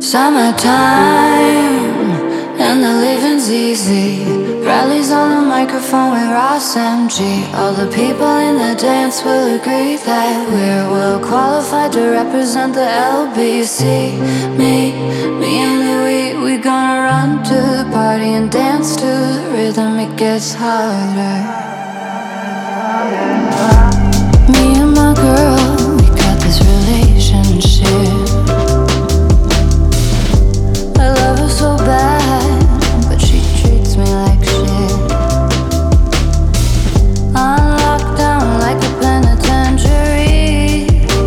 Summertime, and the living's easy. Rallies on the microphone with Ross MG. All the people in the dance will agree that we're well qualified to represent the LBC. Me and Louis, we gonna run to the party and dance to the rhythm. It gets harder. Me and my girl, we got this relationship. I love her so bad, but she treats me like shit. I'm locked down like a penitentiary.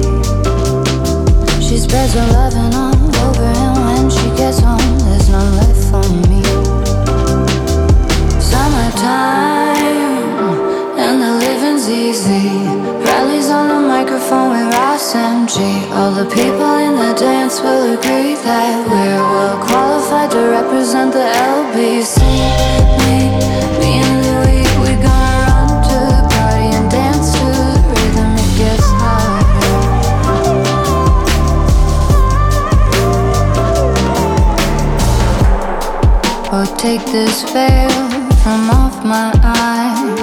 She spreads her loving all over, and when she gets home, there's none left for me. Summertime, and the living's easy. Rallies on the microphone with Ross MG. All the people in the dance will agree that we're well qualified to represent the LBC. Me and Louis, we gonna run to the party and dance to the rhythm. It gets harder. Oh, take this veil from off my eyes.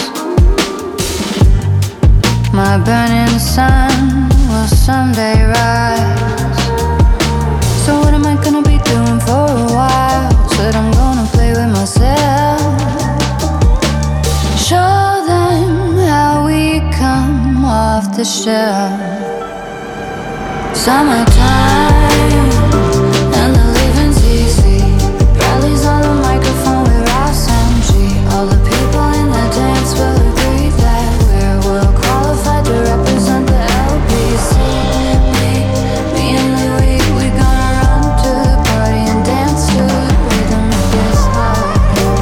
My burning sun will someday rise. So what am I gonna be doing for a while? Said I'm gonna play with myself. Show them how we come off the shelf. Summertime, and the living's easy. Rallies on the microphone with Ross MG. All the people in the dance will agree that we're well qualified to represent the LBC. Me and Louis, we gonna run to the party and dance to the rhythm. It gets harder.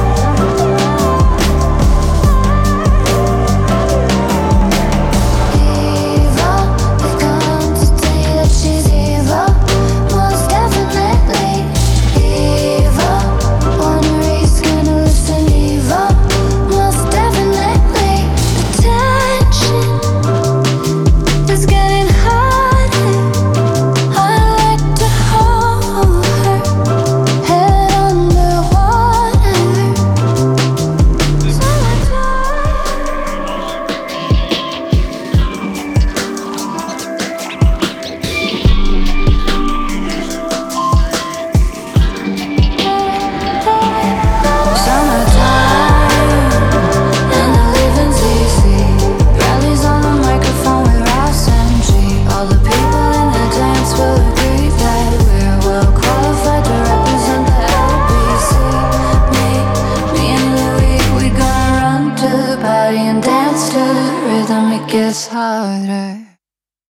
Evil, they come to tell you that she's evil. Most definitely evil. Wanna raise scandalous and evil. Most definitely. The tension is getting harder. I like to hold her head underwater. Summertime, and the living's easy. Rallies on the microphone with Ross MG. All the people in the dance will agree that we're well qualified to represent the LBC. Me and Louis, we gonna run to the party and dance to the rhythm. It gets harder.